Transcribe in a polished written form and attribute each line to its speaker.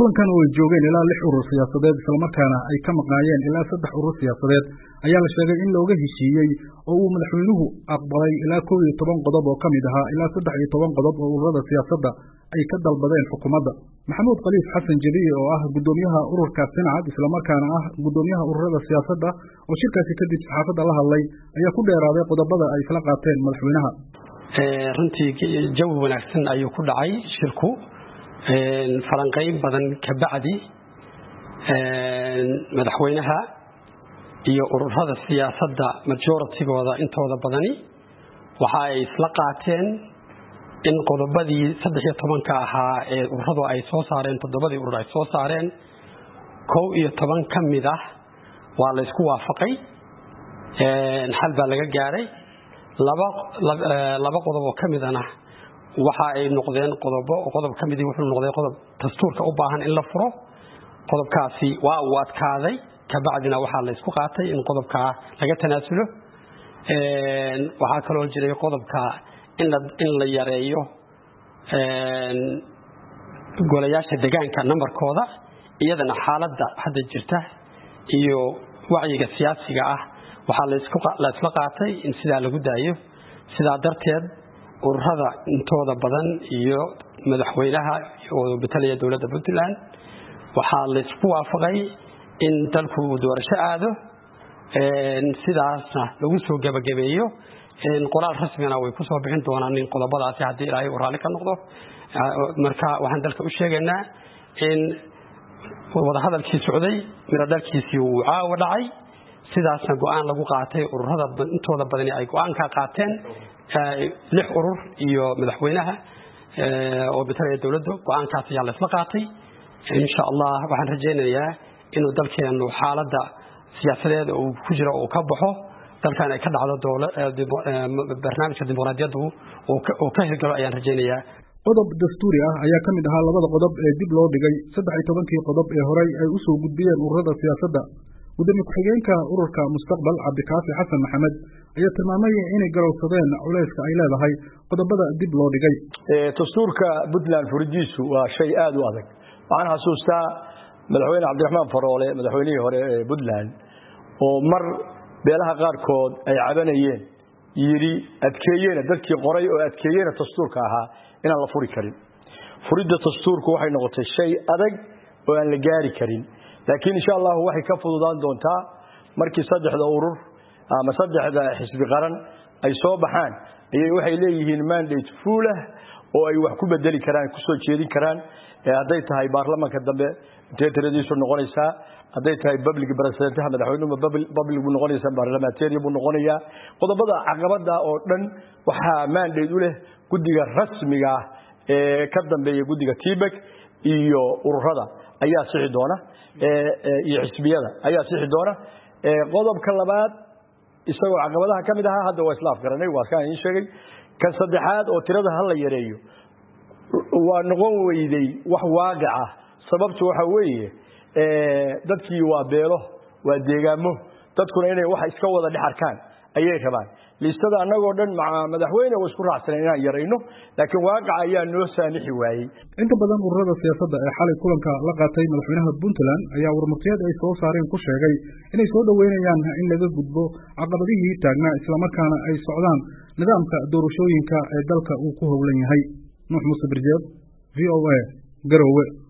Speaker 1: kulankan oo joogeen ilaa 6 urur siyaasadeed isla markaana ay ka maqnaayeen ilaa 3 urur siyaasadeed ayaa la sheegay in looga heshiiyay oo uu madaxweynuhu aqbalay ilaa 11 qodob oo kamid ahaa ilaa 13 qodob oo ururada siyaasadda ay ka dalbadeen xukuumadda. Maxamuud Khaliif Xasan Jabiye oo ah gudoomiyaha ururka Senacad isla markaana ah gudoomiyaha ururada siyaasadda oo shirkaasi kadib saxaafadda la hadlay ayaa ku dheeraaday qodobada ay isla qaateen madaxweynaha.
Speaker 2: runtii jawi wanaagsan ayuu ku dhacay shirku falanqayn badan ka bacdi madaxweynaha iyo ururada siyaasadda majority-gooda intooda badani waxa ay isla qaateen in qodobadii 13 ahaa ee ururadu ay soo saareen 7 urur ay soo saareen 11 kamid ah waa la isku waafaqay xal baa laga gaaray laba qodob oo kamidana waxa ay noqdeen qodob kamidii wuxuu noqday qodob dastuurka u baahan in la furo qodobkaasi waa uu adkaaday ka bacdina waxa la isku qaatay in qodobka laga tanaasulo waxa kale oo jiray qodobka in la yareeyo golayaasha deegaanka numberkooda iyadana xaaladda hadda jirta iyo wacyiga siyaasiga ah waxa la isla qaatay in sida lagu daayo sida darteed ururada intooda badan iyo madaxweynaha oo bedelaya dawladda Puntland waxa la isku waafaqay in dalku doorasho aado sidaasna lagu soo gabagabeeyo in qoraal rasmiina way ku soo bixin doonaan in qodobadaasi hadii Ilaahay uu raali ka noqdo marka waxaan dalka u sheegaynaa in wada hadalkii socday mira dalkiisii uu caawa dhacay sidaasna go'aan lagu qaatay ururada intooda badan ay go'aan ka qaateen 6 urur iyo madaxweynaha oo bedelaya dawladda go'aankaas ayaa la isla qaatay insha Allah waxaan rajaynayaa inuu dalkeenu xaaladda siyaasadeed oo ku jira oo ka baxo dalkan ay ka dhacdo barnaamijka dimuqraadiyadda oo ka hirgalo ayaan rajaynayaa.
Speaker 1: qodob dastuuri ah ayaa kamid ahaa labada qodob ee dib loo dhigay 13 qodob ee horey ay u soo gudbiyeen ururada siyaasadda. gudoomiye ku-xigeenka ururka Mustaqbal Cabdikaafi Xasan Maxamed ayaa tilmaamay inay garowsadeen culayska ay leedahay qodobada dib loo dhigay.
Speaker 3: dastuurka Puntland furidiisu waa shay aad u adag. waxaan xasuustaa madaxweyne Cabdiraxmaan Faroole madaxweynihii hore ee Puntland oo mar beelaha qaarkood ay cabanayeen yiri adkeeyeen dadkii qoray oo adkeeyeen dastuurka ahaa inaan la furi karin. furidda dastuurku waxay noqotay shay adag oo aan la gaari karin. laakiin insha Allah waxay ka fududaan doontaa markii 3 urur ama 3 xisbi qaran ay soo baxaan waxay leeyihiin mandate full ah oo ay wax ku bedeli karaan ku soo jeedin karaan haday tahay baarlamaanka dambe inteetiradiisu noqonaysa haday tahay public president madaxweynuhu public buu noqonaysa parliamentary buu noqonayaa qodobada caqabada oo dhan waxa mandate u leh guddiga rasmiga ah ee ka dambeeya guddiga TBEC iyo ururada ayaa sixi doona iyo xisbiyada ayaa sixi doona qodobka labaad isagoo caqabadaha kamid ah hadda waa islaaf garanay waa ka in sheegay kan saddexaad oo tirada hal la yareeyo waa noqon weyday wax waaqic ah sababtu waxa weeye dadkii waa beelo waa deegaamo dadkuna inay wax iska wada dhaxarkaan ayay rabaan listada anagoo dhan madaxweyne oo isku raacsan inaan yareyno laakiin waaqic ayaa noo saamixi waayay.
Speaker 1: inta badan ururada siyaasadda ee xalay kulanka la qaatay madaxweynaha Puntland ayaa warmartiyad ay soo saareen ku sheegay inay soo dhaweynayaan in laga gudbo caqabadihii taagnaa isla markaana ay socdaan nidaamka doorashooyinka ee dalka uu ku howlan yahay. Nuux Muuse Birjeeb VOA Garowe.